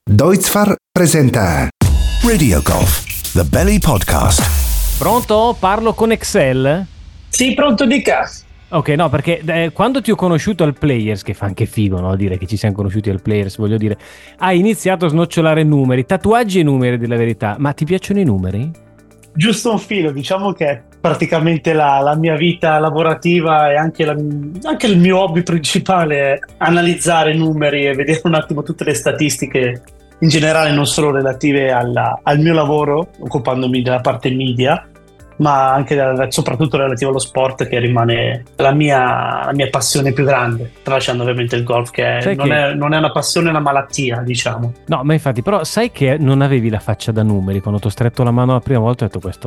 Deutzfar presenta Radio Golf, The Belly Podcast. Pronto? Parlo con Excel? Sì, pronto, dica. Ok, no, perché quando ti ho conosciuto al Players, che fa anche figo, no? Dire che ci siamo conosciuti al Players, voglio dire, hai iniziato a snocciolare numeri, tatuaggi e numeri, della verità, ma ti piacciono i numeri? Giusto un filo, diciamo che è praticamente la mia vita lavorativa e anche il mio hobby principale è analizzare numeri e vedere un attimo tutte le statistiche in generale, non solo relative al mio lavoro, occupandomi della parte media, ma anche soprattutto relativo allo sport, che rimane la mia passione più grande, tralasciando ovviamente il golf, che non è una passione, è una malattia, diciamo. No, ma infatti, però sai che non avevi la faccia da numeri. Quando ti ho stretto la mano la prima volta ho detto questo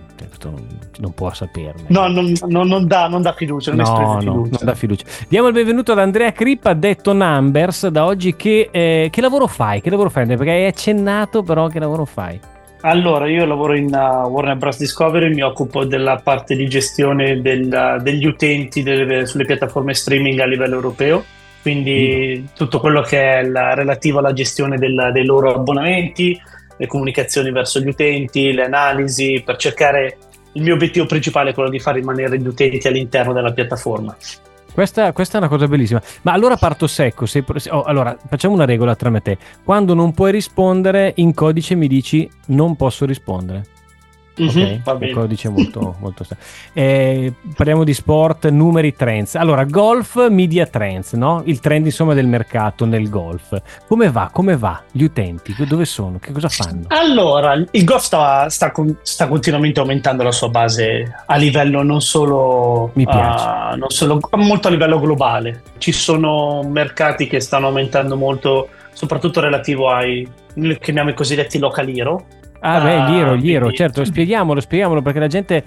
non può saperne. No, non dà fiducia, non esprime fiducia. Non dà fiducia. Diamo il benvenuto ad Andrea Crippa, detto Numbers. Da oggi che lavoro fai? Che lavoro fai, Andrea? Perché hai accennato, però che lavoro fai? Allora, io lavoro in Warner Bros. Discovery, mi occupo della parte di gestione degli utenti sulle piattaforme streaming a livello europeo, quindi tutto quello che è relativo alla gestione dei loro abbonamenti, le comunicazioni verso gli utenti, le analisi, per cercare. Il mio obiettivo principale è quello di far rimanere gli utenti all'interno della piattaforma. Questa è una cosa bellissima. Ma allora parto secco. Allora, facciamo una regola tra me e te. Quando non puoi rispondere, in codice mi dici non posso rispondere. Ok, va bene. Il codice molto, molto parliamo di sport, numeri, trends. Allora, golf, media trends, no? Il trend insomma del mercato nel golf. Come va? Gli utenti, dove sono? Che cosa fanno? Allora, il golf sta continuamente aumentando la sua base a livello non solo molto a livello globale. Ci sono mercati che stanno aumentando molto, soprattutto relativo che chiamiamo i cosiddetti local hero. Gli Hero, certo, spieghiamolo perché la gente,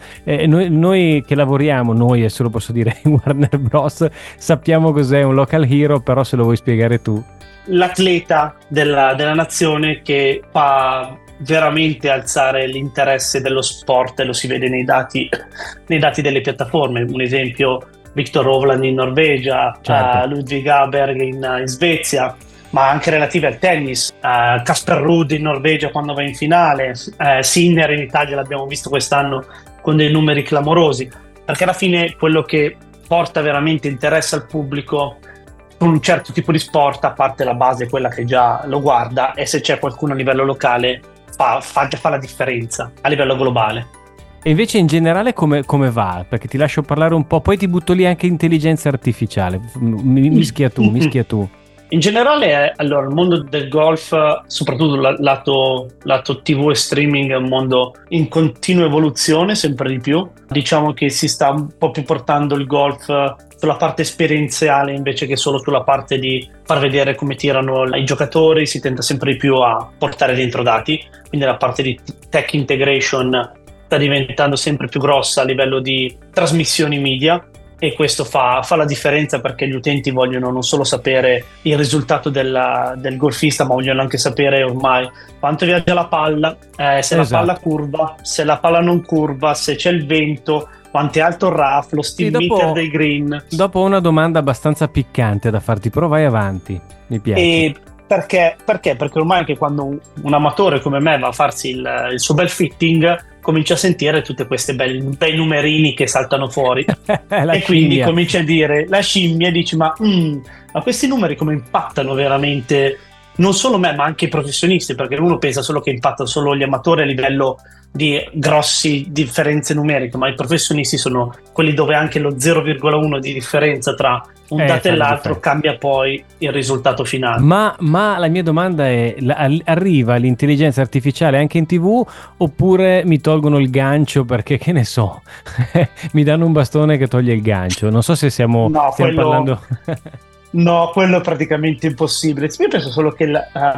noi che lavoriamo, e se lo posso dire in Warner Bros, sappiamo cos'è un local hero, però se lo vuoi spiegare tu. L'atleta della nazione che fa veramente alzare l'interesse dello sport, e lo si vede nei dati delle piattaforme. Un esempio, Viktor Hovland in Norvegia, certo. Ludwig Aberg in Svezia, ma anche relative al tennis, Casper Ruud in Norvegia quando va in finale, Sinner in Italia l'abbiamo visto quest'anno con dei numeri clamorosi, perché alla fine quello che porta veramente interesse al pubblico con un certo tipo di sport, a parte la base, quella che già lo guarda, e se c'è qualcuno a livello locale fa la differenza a livello globale. E invece in generale come va? Perché ti lascio parlare un po', poi ti butto lì anche intelligenza artificiale, mischia tu. In generale, allora, il mondo del golf, soprattutto lato TV e streaming, è un mondo in continua evoluzione, sempre di più. Diciamo che si sta un po' più portando il golf sulla parte esperienziale invece che solo sulla parte di far vedere come tirano i giocatori, si tenta sempre di più a portare dentro dati, quindi la parte di tech integration sta diventando sempre più grossa a livello di trasmissioni media. E questo fa la differenza, perché gli utenti vogliono non solo sapere il risultato del golfista, ma vogliono anche sapere ormai quanto viaggia la palla, se la palla curva, se la palla non curva, se c'è il vento, quanto è alto il rough, lo steam meter dei green. Dopo una domanda abbastanza piccante da farti, però vai avanti, mi piace. E perché? Perché ormai anche quando un amatore come me va a farsi il suo bel fitting, comincia a sentire tutte queste bei numerini che saltano fuori e quindi comincia a dire la scimmia, e dici ma questi numeri come impattano veramente non solo me ma anche i professionisti, perché uno pensa solo che impattano solo gli amatori a livello di grossi differenze numeriche, ma i professionisti sono quelli dove anche lo 0,1 di differenza tra un dato e l'altro cambia poi il risultato finale. Ma la mia domanda è, arriva l'intelligenza artificiale anche in TV, oppure mi tolgono il gancio perché, che ne so, mi danno un bastone che toglie il gancio? Non so se stiamo parlando... No, quello è praticamente impossibile. Io penso solo che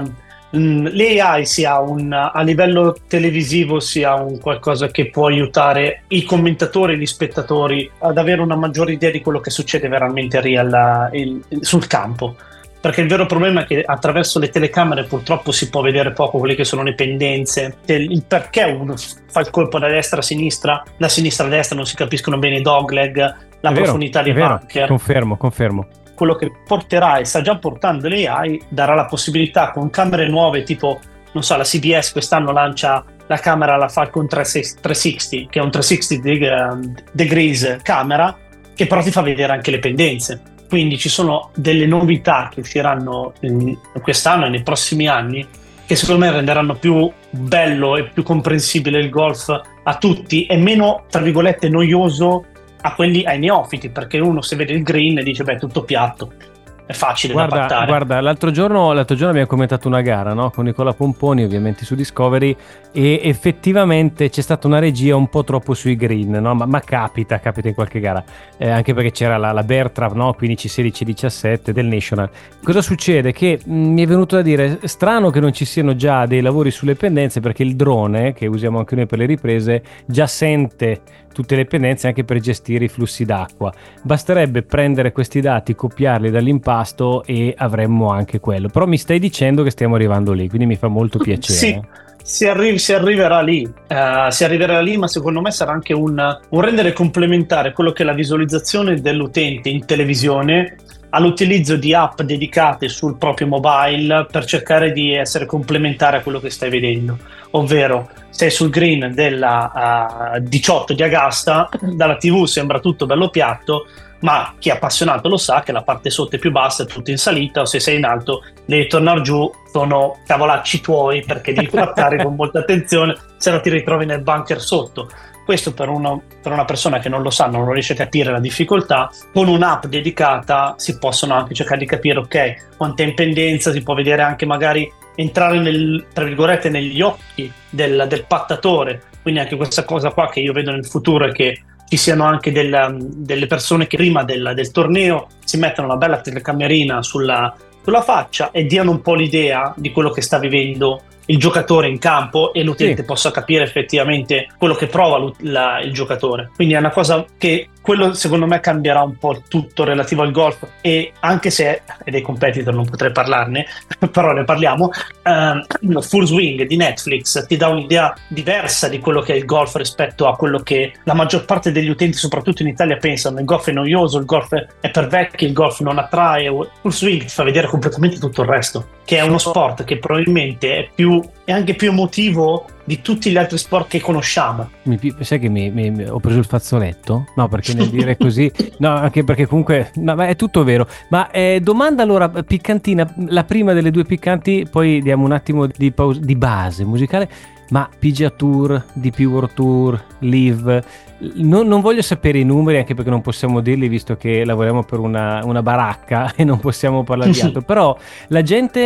l'AI sia a livello televisivo sia un qualcosa che può aiutare i commentatori e gli spettatori ad avere una maggiore idea di quello che succede veramente sul campo, perché il vero problema è che attraverso le telecamere purtroppo si può vedere poco quelle che sono le pendenze, il perché uno fa il colpo da destra a sinistra, da sinistra a destra non si capiscono bene i dogleg, la profondità di bunker. Confermo. quello che porterà e sta già portando l'AI darà la possibilità con camere nuove, tipo, non so, la CBS quest'anno lancia la camera, la Falcon 360, che è un 360 degrees camera, che però ti fa vedere anche le pendenze. Quindi ci sono delle novità che usciranno quest'anno e nei prossimi anni, che secondo me renderanno più bello e più comprensibile il golf a tutti e meno, tra virgolette, noioso ai neofiti, perché uno se vede il green e dice beh, è tutto piatto, è facile da pattare. Guarda, l'altro giorno abbiamo commentato una gara, no? Con Nicola Pomponi, ovviamente su Discovery, e effettivamente c'è stata una regia un po' troppo sui green, no? Ma capita in qualche gara, anche perché c'era la Bertrap, no? 15, 16, 17 del National. Cosa succede? Che mi è venuto da dire, strano che non ci siano già dei lavori sulle pendenze, perché il drone, che usiamo anche noi per le riprese, già sente tutte le pendenze anche per gestire i flussi d'acqua. Basterebbe prendere questi dati, copiarli dall'impasto e avremmo anche quello. Però mi stai dicendo che stiamo arrivando lì, quindi mi fa molto piacere. Sì, si arriverà lì, ma secondo me sarà anche un rendere complementare quello che è la visualizzazione dell'utente in televisione all'utilizzo di app dedicate sul proprio mobile per cercare di essere complementare a quello che stai vedendo. Ovvero, sei sul green della 18 di Augusta, dalla TV sembra tutto bello piatto, ma chi è appassionato lo sa che la parte sotto è più bassa, è tutto in salita, o se sei in alto devi tornare giù, sono cavolacci tuoi perché devi guardare con molta attenzione, se no ti ritrovi nel bunker sotto. Questo per una persona che non lo sa, non riesce a capire la difficoltà, con un'app dedicata si possono anche cercare di capire, ok, quanta è in pendenza, si può vedere anche magari entrare tra virgolette negli occhi del pattatore. Quindi anche questa cosa qua che io vedo nel futuro è che ci siano anche delle persone che prima del torneo si mettono una bella telecamerina sulla faccia e diano un po' l'idea di quello che sta vivendo il giocatore in campo e l'utente possa capire effettivamente quello che prova il giocatore. Quindi è una cosa che quello secondo me cambierà un po' tutto relativo al golf, e anche se è dei competitor non potrei parlarne però ne parliamo. Full Swing di Netflix ti dà un'idea diversa di quello che è il golf rispetto a quello che la maggior parte degli utenti soprattutto in Italia pensano: il golf è noioso, il golf è per vecchi, il golf non attrae. Full Swing ti fa vedere completamente tutto il resto, che è uno sport che probabilmente è anche più emotivo di tutti gli altri sport che conosciamo. Sai che ho preso il fazzoletto? No, perché nel dire così, no, anche perché comunque è tutto vero. Ma domanda allora piccantina, la prima delle due piccanti, poi diamo un attimo di base musicale. Ma PGA Tour, DP World Tour, Live, non voglio sapere i numeri, anche perché non possiamo dirli visto che lavoriamo per una baracca e non possiamo parlare di altro. Però alla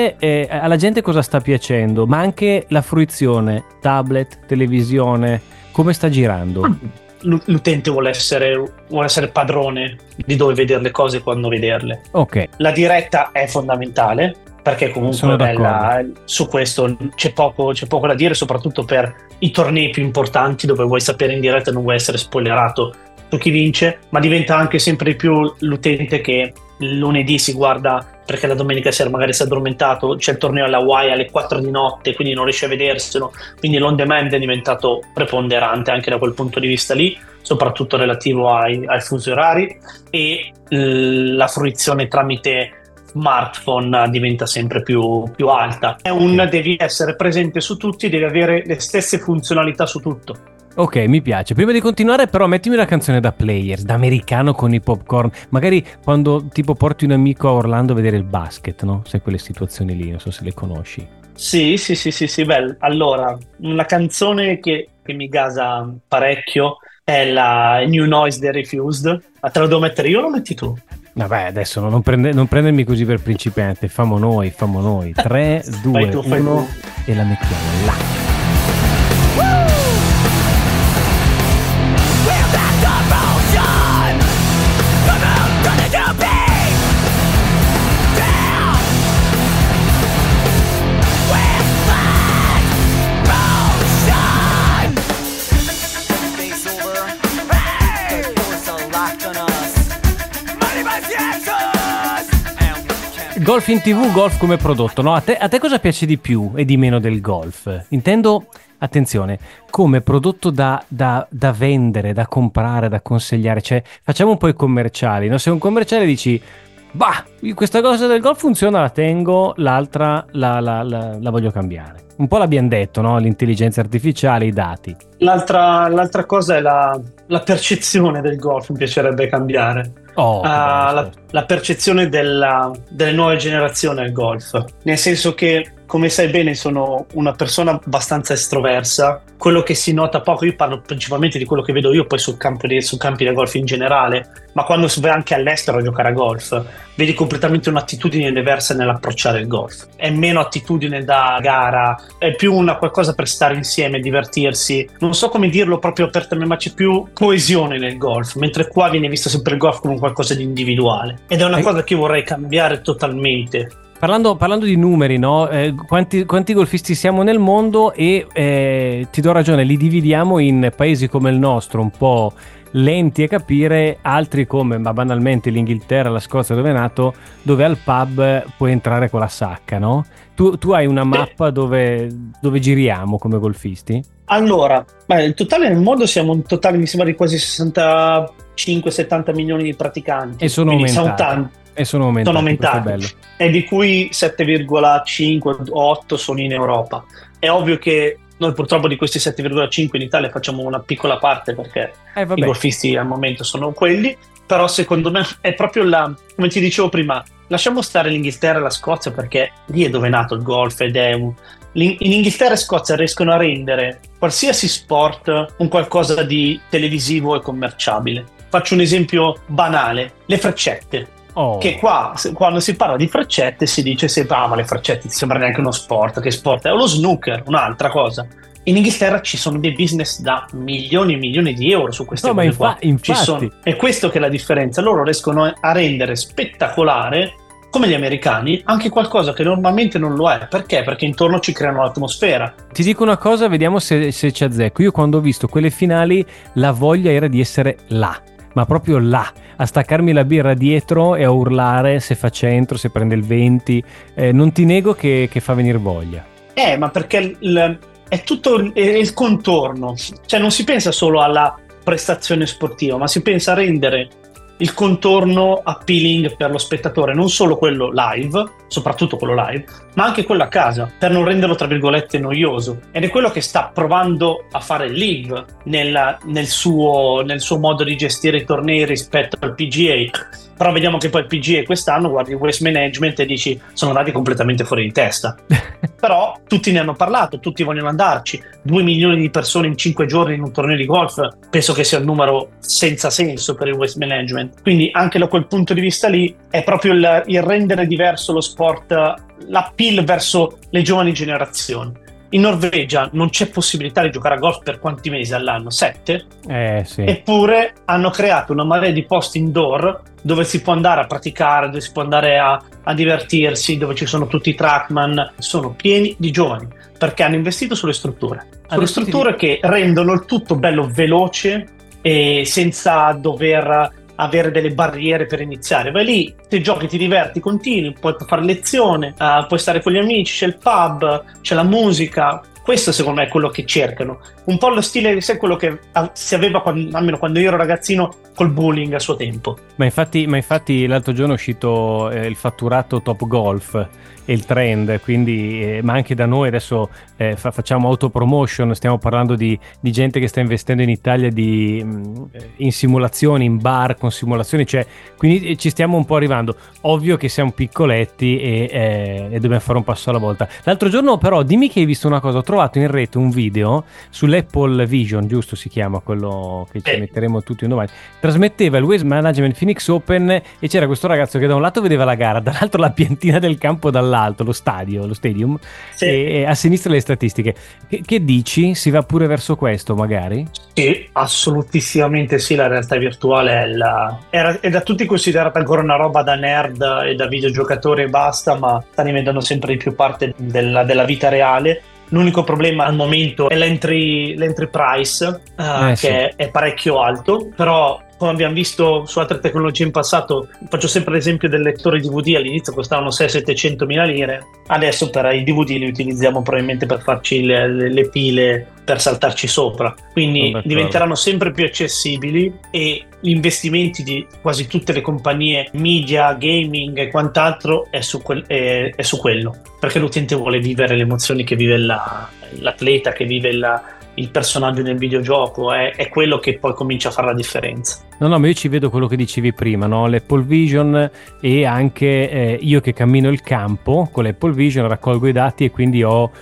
gente cosa sta piacendo? Ma anche la fruizione, tablet, televisione, come sta girando? L'utente vuole essere padrone di dove vedere le cose, quando vederle. Ok. La diretta è fondamentale, perché comunque su questo c'è poco da dire, soprattutto per i tornei più importanti dove vuoi sapere in diretta e non vuoi essere spoilerato su chi vince, ma diventa anche sempre di più l'utente che il lunedì si guarda perché la domenica sera magari si è addormentato, c'è il torneo alla Hawaii alle 4 di notte, quindi non riesce a vederselo, quindi l'on demand è diventato preponderante anche da quel punto di vista lì, soprattutto relativo ai fusi orari, e la fruizione tramite smartphone diventa sempre più alta. Devi essere presente su tutti, devi avere le stesse funzionalità su tutto. Ok, mi piace. Prima di continuare però mettimi una canzone da Players, da americano con i popcorn, magari quando tipo porti un amico a Orlando a vedere il basket, no? Sai, quelle situazioni lì, non so se le conosci. Sì, beh, allora, una canzone che mi gasa parecchio è la New Noise dei Refused. Ma te la devo mettere io o lo metti tu? Vabbè, adesso non prendermi così per principiante, famo noi. 3, 2, 1 e la mettiamo là. Golf in TV, golf come prodotto, no? A te cosa piace di più e di meno del golf? Intendo, attenzione, come prodotto da vendere, da comprare, da consigliare. Cioè, facciamo un po' i commerciali, no? Se un commerciale dici bah, questa cosa del golf funziona, la tengo, l'altra la voglio cambiare. Un po' l'abbiamo detto, no? L'intelligenza artificiale, i dati. L'altra cosa è la percezione del golf, mi piacerebbe cambiare. La percezione delle nuove generazioni al golf, nel senso che, come sai bene, sono una persona abbastanza estroversa. Quello che si nota poco, io parlo principalmente di quello che vedo io poi sul campi da golf in generale, ma quando si va anche all'estero a giocare a golf vedi completamente un'attitudine diversa nell'approcciare il golf. È meno attitudine da gara, è più una qualcosa per stare insieme, divertirsi. Non so come dirlo proprio apertamente, ma c'è più coesione nel golf, mentre qua viene visto sempre il golf come qualcosa di individuale, ed è una cosa che io vorrei cambiare totalmente. Parlando di numeri, no? Quanti golfisti siamo nel mondo, e ti do ragione, li dividiamo in paesi come il nostro, un po' lenti a capire, altri come, ma banalmente, l'Inghilterra, la Scozia, dove è nato, dove al pub puoi entrare con la sacca, no? Tu hai una mappa dove giriamo come golfisti? Allora, in totale nel mondo siamo un totale, mi sembra, di quasi 65-70 milioni di praticanti. E sono aumentati. Sono aumentati. Bello. E di cui 7,5-8 sono in Europa. È ovvio che noi purtroppo di questi 7,5 in Italia facciamo una piccola parte, perché i golfisti al momento sono quelli, però secondo me è proprio come ti dicevo prima, lasciamo stare l'Inghilterra e la Scozia, perché lì è dove è nato il golf, ed è in Inghilterra e Scozia riescono a rendere qualsiasi sport un qualcosa di televisivo e commerciabile. Faccio un esempio banale: le freccette. Che qua, quando si parla di freccette, si dice sempre: ma le freccette ti sembra neanche uno sport, che sport è? O lo snooker, un'altra cosa. In Inghilterra ci sono dei business da milioni e milioni di euro su queste cose qua. Infatti. È questo che è la differenza. Loro riescono a rendere spettacolare, come gli americani, anche qualcosa che normalmente non lo è. Perché? Perché intorno ci creano l'atmosfera. Ti dico una cosa, vediamo se ci azzecco. Io quando ho visto quelle finali, la voglia era di essere là, ma proprio là, a staccarmi la birra dietro e a urlare se fa centro, se prende il 20. Non ti nego che fa venire voglia. Ma perché è tutto il contorno. Cioè non si pensa solo alla prestazione sportiva, ma si pensa a rendere il contorno appealing per lo spettatore, non solo quello live, soprattutto quello live, ma anche quello a casa, per non renderlo tra virgolette noioso. Ed è quello che sta provando a fare il Live nel suo modo di gestire i tornei rispetto al PGA. Però vediamo che poi il PGA quest'anno, guardi il waste management e dici: sono andati completamente fuori di testa. Però tutti ne hanno parlato, tutti vogliono andarci. 2 milioni di persone in 5 giorni in un torneo di golf, penso che sia un numero senza senso per il waste management. Quindi anche da quel punto di vista lì è proprio il rendere diverso lo sport, l'appeal verso le giovani generazioni. In Norvegia non c'è possibilità di giocare a golf per quanti mesi all'anno? 7? Sì. Eppure hanno creato una marea di posti indoor dove si può andare a praticare, dove si può andare a divertirsi, dove ci sono tutti i trackman. Sono pieni di giovani, perché hanno investito sulle strutture. Che rendono il tutto bello veloce e senza dover avere delle barriere per iniziare. Vai lì, ti giochi, ti diverti, continui, puoi fare lezione, puoi stare con gli amici, c'è il pub, c'è la musica. Questo secondo me è quello che cercano, un po' lo stile, sai, quello che si aveva almeno quando io ero ragazzino col bowling a suo tempo. Ma infatti l'altro giorno è uscito il fatturato Top Golf e il trend, quindi ma anche da noi adesso facciamo autopromotion, stiamo parlando di gente che sta investendo in Italia in simulazioni, in bar con simulazioni, cioè, quindi ci stiamo un po' arrivando. Ovvio che siamo piccoletti e dobbiamo fare un passo alla volta. L'altro giorno però dimmi che hai visto una cosa, ho trovato in rete un video sull'Apple Vision, giusto si chiama, quello che ci metteremo tutti un domani, trasmetteva il Waste Management Phoenix Open e c'era questo ragazzo che da un lato vedeva la gara, dall'altro la piantina del campo, dall'alto lo stadium, sì. E a sinistra le statistiche. Che dici? Si va pure verso questo magari? Sì, assolutissimamente sì, la realtà virtuale è da tutti considerata ancora una roba da nerd e da videogiocatore e basta, ma sta diventando sempre di più parte della vita reale. L'unico problema al momento è l'entry price, sì, che è parecchio alto, però come abbiamo visto su altre tecnologie in passato, faccio sempre l'esempio del lettore DVD, all'inizio costavano 600-700 mila lire, adesso per i DVD li utilizziamo probabilmente per farci le pile per saltarci sopra, quindi diventeranno sempre più accessibili e gli investimenti di quasi tutte le compagnie media, gaming e quant'altro è su quello, perché l'utente vuole vivere le emozioni che vive l'atleta, che vive il personaggio nel videogioco, è quello che poi comincia a fare la differenza. No, ma io ci vedo quello che dicevi prima, no? L'Apple Vision, e anche io che cammino il campo con l'Apple Vision raccolgo i dati e quindi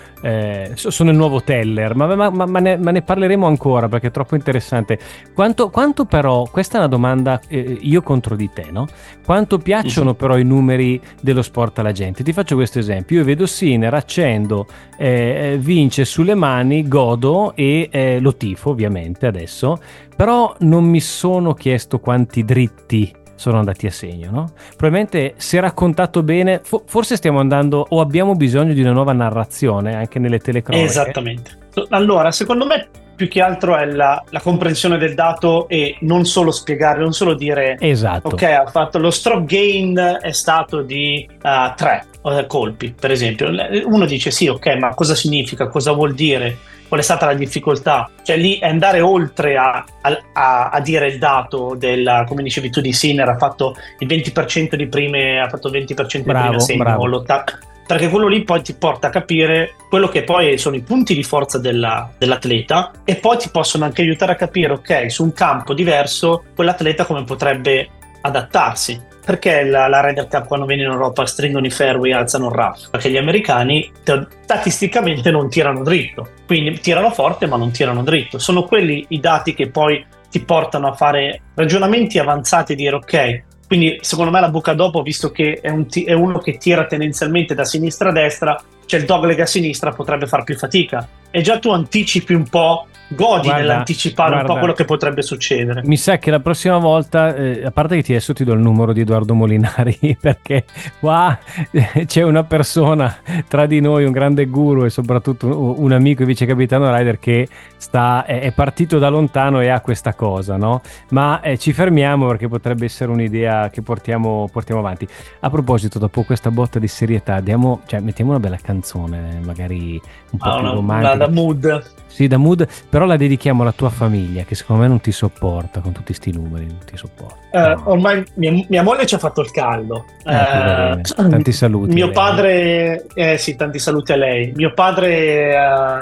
sono il nuovo teller, ma ne parleremo ancora perché è troppo interessante. Quanto però, questa è una domanda io contro di te, no? Quanto piacciono però i numeri dello sport alla gente? Ti faccio questo esempio: io vedo Sinner, accendo, vince sulle mani, godo e lo tifo ovviamente adesso, però non mi sono chiesto quanti dritti sono andati a segno, no? Probabilmente, se raccontato bene, forse stiamo andando o abbiamo bisogno di una nuova narrazione anche nelle telecronache. Esattamente. Allora, secondo me più che altro è la comprensione del dato e non solo spiegare, non solo dire esatto. Ok, ha fatto lo stroke gain è stato di 3 colpi, per esempio. Uno dice sì, ok, ma cosa significa? Cosa vuol dire? Qual è stata la difficoltà? Cioè lì è andare oltre a dire il dato come dicevi tu, di Sinner ha fatto il 20% di prime, ha fatto il 20% di prime segno, perché quello lì poi ti porta a capire quello che poi sono i punti di forza dell'atleta, e poi ti possono anche aiutare a capire, ok, su un campo diverso quell'atleta come potrebbe adattarsi. Perché la Ryder Cup quando viene in Europa stringono i fairway e alzano il rough? Perché gli americani statisticamente non tirano dritto, quindi tirano forte ma non tirano dritto. Sono quelli i dati che poi ti portano a fare ragionamenti avanzati e dire ok, quindi secondo me la buca dopo, visto che è uno che tira tendenzialmente da sinistra a destra, cioè il dogleg a sinistra potrebbe far più fatica, e già tu anticipi un po', godi nell'anticipare un po' quello che potrebbe succedere. Mi sa che la prossima volta, a parte che adesso ti do il numero di Edoardo Molinari, perché qua c'è una persona tra di noi, un grande guru e soprattutto un amico e vice capitano rider che è partito da lontano e ha questa cosa, no? Ma ci fermiamo perché potrebbe essere un'idea che portiamo avanti. A proposito, dopo questa botta di serietà, mettiamo una bella canzone, magari un po' più romantica. Da mood. Sì, da mood, però la dedichiamo alla tua famiglia, che secondo me non ti sopporta con tutti sti numeri, non ti sopporta. Ormai mia moglie ci ha fatto il caldo. Tanti saluti. Mio padre, sì, tanti saluti a lei. Mio padre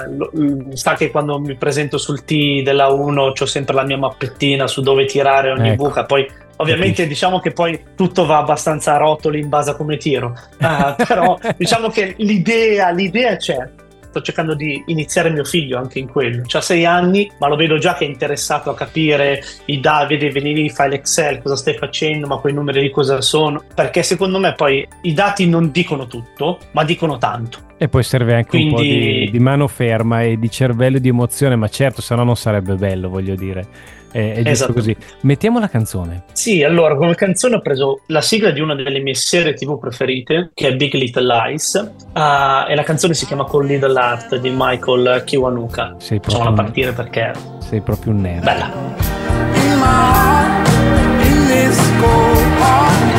sa che quando mi presento sul tee della 1 c'ho sempre la mia mappettina su dove tirare ogni buca, poi ovviamente diciamo che poi tutto va abbastanza a rotoli in base a come tiro, però diciamo che l'idea c'è. Sto cercando di iniziare mio figlio anche in quello. C'ha 6 anni, ma lo vedo già che è interessato a capire vede venire i file Excel, cosa stai facendo, ma quei numeri lì cosa sono. Perché secondo me poi i dati non dicono tutto, ma dicono tanto. E poi serve anche un po' di mano ferma e di cervello e di emozione, ma certo, se no non sarebbe bello, voglio dire. È giusto così. Mettiamo la canzone. Sì, allora come canzone ho preso la sigla di una delle mie serie TV preferite, che è Big Little Lies, e la canzone si chiama Con Little Heart di Michael Kiwanuka. Facciamo a partire perché sei proprio un nerd. Bella. In my heart, in this cold heart,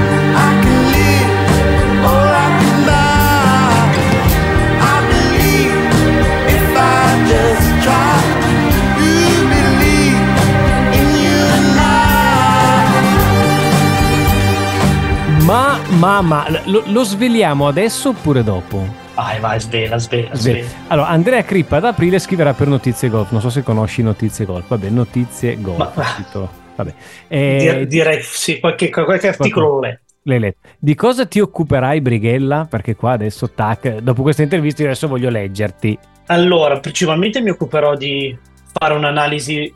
I can live or I can die. I believe if I just try. Ma lo sveliamo adesso oppure dopo? Vai, svela. Allora, Andrea Crippa ad aprile scriverà per Notizie Golf. Non so se conosci Notizie Golf. Vabbè, Notizie Golf. Vabbè. Direi sì, qualche articolo l'hai letto. Di cosa ti occuperai, Brighella? Perché qua adesso, dopo questa intervista, io adesso voglio leggerti. Allora, principalmente mi occuperò di fare un'analisi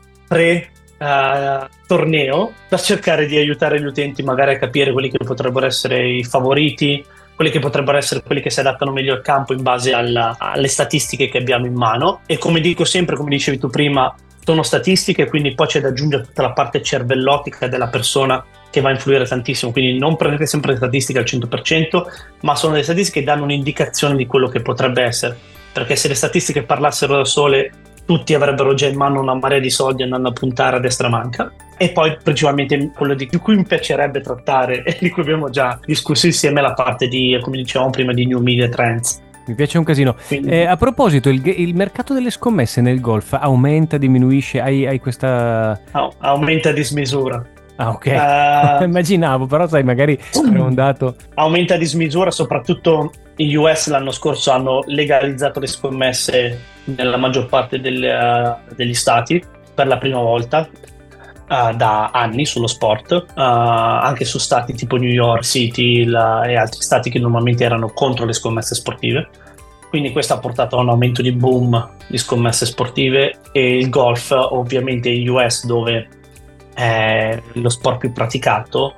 torneo per cercare di aiutare gli utenti magari a capire quelli che potrebbero essere i favoriti, quelli che potrebbero essere quelli che si adattano meglio al campo in base alle statistiche che abbiamo in mano. E come dico sempre, come dicevi tu prima, sono statistiche, quindi poi c'è da aggiungere tutta la parte cervellotica della persona che va a influire tantissimo, quindi non prendete sempre le statistiche al 100%, ma sono delle statistiche che danno un'indicazione di quello che potrebbe essere, perché se le statistiche parlassero da sole tutti avrebbero già in mano una marea di soldi andando a puntare a destra manca. E poi principalmente quello di cui mi piacerebbe trattare e di cui abbiamo già discusso insieme, la parte di, come dicevamo prima, di New Media Trends. Mi piace un casino. Quindi- A proposito, il mercato delle scommesse nel golf aumenta, diminuisce? Hai questa... Aumenta a dismisura. Ah, ok. Immaginavo, però sai, magari era un dato... Aumenta a dismisura, soprattutto in US l'anno scorso hanno legalizzato le scommesse nella maggior parte degli stati per la prima volta da anni sullo sport, anche su stati tipo New York City e altri stati che normalmente erano contro le scommesse sportive. Quindi questo ha portato a un aumento di boom di scommesse sportive, e il golf ovviamente in US, dove è lo sport più praticato,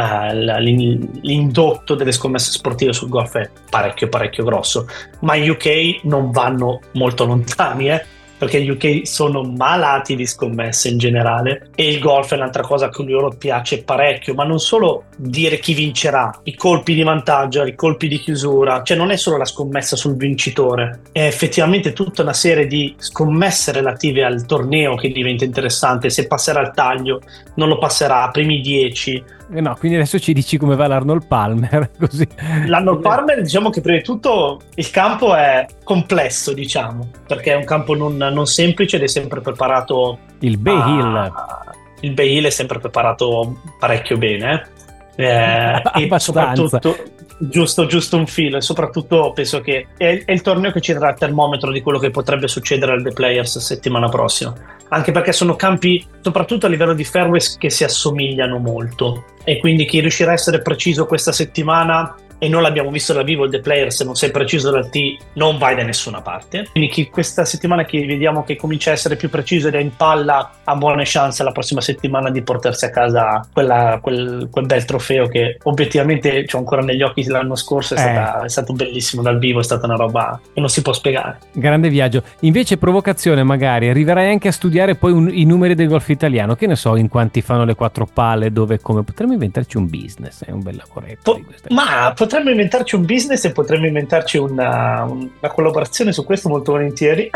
l'indotto delle scommesse sportive sul golf è parecchio grosso. Ma in UK non vanno molto lontani, perché gli UK sono malati di scommesse in generale, e il golf è un'altra cosa che a loro piace parecchio, ma non solo dire chi vincerà, i colpi di vantaggio, i colpi di chiusura, cioè non è solo la scommessa sul vincitore, è effettivamente tutta una serie di scommesse relative al torneo che diventa interessante, se passerà il taglio, non lo passerà, primi 10. No, quindi adesso ci dici come va l'Arnold Palmer, così. L'Arnold Palmer, diciamo che prima di tutto il campo è complesso, diciamo, perché è un campo non semplice ed è sempre preparato. Il Bay Hill. Il Bay Hill è sempre preparato parecchio bene, e Abbastanza. soprattutto giusto un filo, e soprattutto penso che è il torneo che ci darà il termometro di quello che potrebbe succedere al The Players settimana prossima, anche perché sono campi, soprattutto a livello di fairways, che si assomigliano molto, e quindi chi riuscirà a essere preciso questa settimana, e non l'abbiamo visto da vivo il The Player, se non sei preciso dal tee non vai da nessuna parte, quindi questa settimana che vediamo che comincia a essere più preciso ed è in palla ha buone chance la prossima settimana di portarsi a casa quel bel trofeo che obiettivamente c'ho ancora negli occhi l'anno scorso, è stato bellissimo dal vivo, è stata una roba che non si può spiegare. Grande viaggio. Invece, provocazione, magari arriverai anche a studiare poi i numeri del golf italiano, che ne so, in quanti fanno le 4 palle, dove, come. Potremmo inventarci un business, è un bel lavoretto di queste cose. Ma potremmo inventarci un business e potremmo inventarci una collaborazione su questo molto volentieri.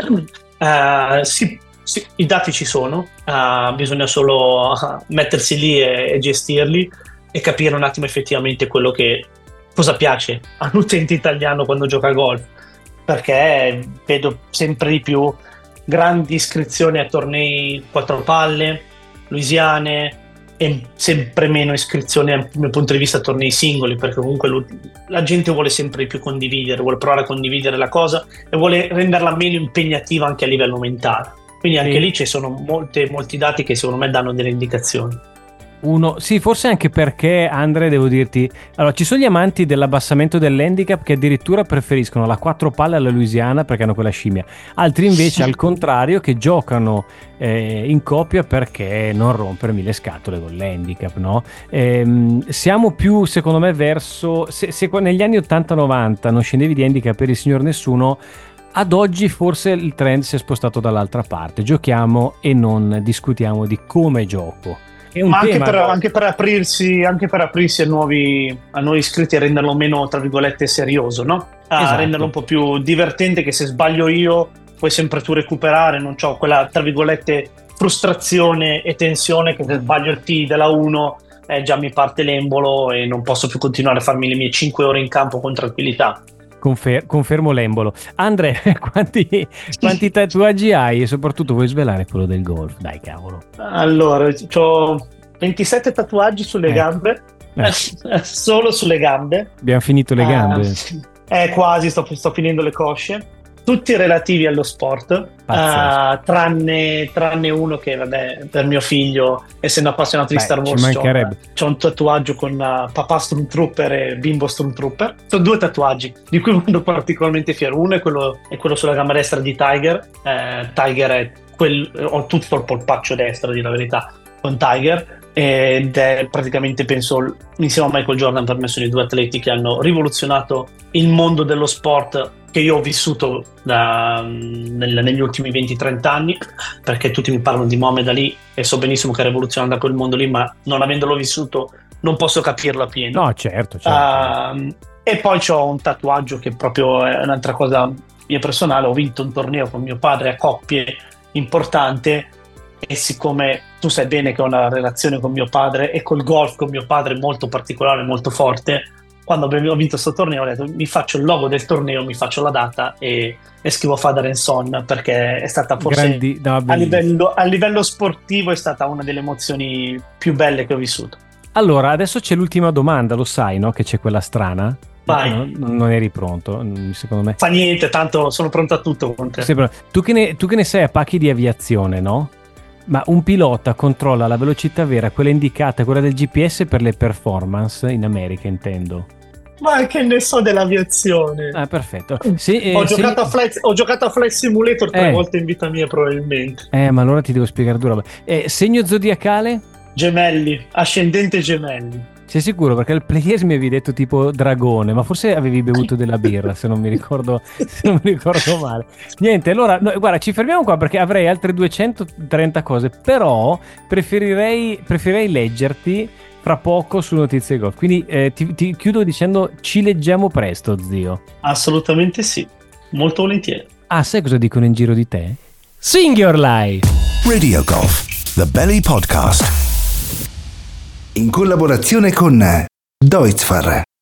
Sì, i dati ci sono, bisogna solo mettersi lì e gestirli e capire un attimo effettivamente cosa piace all'utente italiano quando gioca a golf, perché vedo sempre di più grandi iscrizioni a tornei 4 palle, louisiane, e sempre meno iscrizioni dal mio punto di vista a tornei singoli, perché comunque la gente vuole sempre di più condividere, vuole provare a condividere la cosa e vuole renderla meno impegnativa anche a livello mentale. Quindi anche lì ci sono molti dati che secondo me danno delle indicazioni. Sì, forse anche perché, Andre, devo dirti, allora ci sono gli amanti dell'abbassamento dell'handicap che addirittura preferiscono la 4 palle alla Louisiana perché hanno quella scimmia, altri invece al contrario che giocano in coppia perché non rompermi le scatole con l'handicap, no? Siamo più, secondo me, verso se negli anni 80-90 non scendevi di handicap per il signor nessuno, ad oggi forse il trend si è spostato dall'altra parte, giochiamo e non discutiamo di come gioco. Ma anche per aprirsi a nuovi iscritti e renderlo meno, tra virgolette, serioso, no? Esatto. Renderlo un po' più divertente, che se sbaglio io puoi sempre tu recuperare, non c'ho quella, tra virgolette, frustrazione e tensione che se sbaglio il tee della 1 già mi parte l'embolo e non posso più continuare a farmi le mie 5 ore in campo con tranquillità. Confermo l'embolo. Andre, quanti tatuaggi hai? E soprattutto vuoi svelare quello del golf? Dai, cavolo. Allora, ho 27 tatuaggi sulle gambe, solo sulle gambe. Abbiamo finito le gambe. Quasi, sto finendo le cosce. Tutti relativi allo sport, tranne uno che, vabbè, per mio figlio, essendo appassionato di Star Wars, c'ho un tatuaggio con papà Stormtrooper e bimbo Stormtrooper. Sono 2 tatuaggi di cui vado particolarmente fiero. Uno è quello sulla gamba destra di Tiger. Tiger è ho tutto il polpaccio destro, di la verità, con Tiger, ed è praticamente, penso, insieme a Michael Jordan, per me sono i 2 atleti che hanno rivoluzionato il mondo dello sport che io ho vissuto negli ultimi 20-30 anni, perché tutti mi parlano di Muhammad Ali e so benissimo che ha rivoluzionato quel mondo lì, ma non avendolo vissuto non posso capirlo a pieno. No, certo. E poi c'ho un tatuaggio che proprio è un'altra cosa mia personale. Ho vinto un torneo con mio padre a coppie importante e siccome tu sai bene che ho una relazione con mio padre e col golf con mio padre molto particolare, molto forte, quando ho vinto questo torneo ho detto mi faccio il logo del torneo, mi faccio la data e scrivo Father and Son, perché è stata forse a livello sportivo è stata una delle emozioni più belle che ho vissuto. Allora, adesso c'è l'ultima domanda, lo sai, no? Che c'è quella strana? Vai. Non eri pronto, secondo me. Fa niente, tanto sono pronto a tutto con te. Tu che ne sai a pacchi di aviazione, no? Ma un pilota controlla la velocità vera, quella indicata, quella del GPS per le performance, in America intendo. Ma che ne so dell'aviazione? Ah, perfetto. Ho giocato a Flight Simulator 3 volte in vita mia, probabilmente. Ma allora ti devo spiegare due robe. Segno zodiacale? Gemelli, ascendente Gemelli. Sei sicuro? Perché al Players mi avevi detto tipo dragone, ma forse avevi bevuto della birra, se non mi ricordo male. Niente, allora, guarda, ci fermiamo qua perché avrei altre 230 cose, però preferirei leggerti fra poco su Notizie Golf. Quindi ti chiudo dicendo ci leggiamo presto, zio. Assolutamente sì, molto volentieri. Ah, sai cosa dicono in giro di te? Sing your life! Radio Golf, The Belly Podcast. In collaborazione con Deutzfar.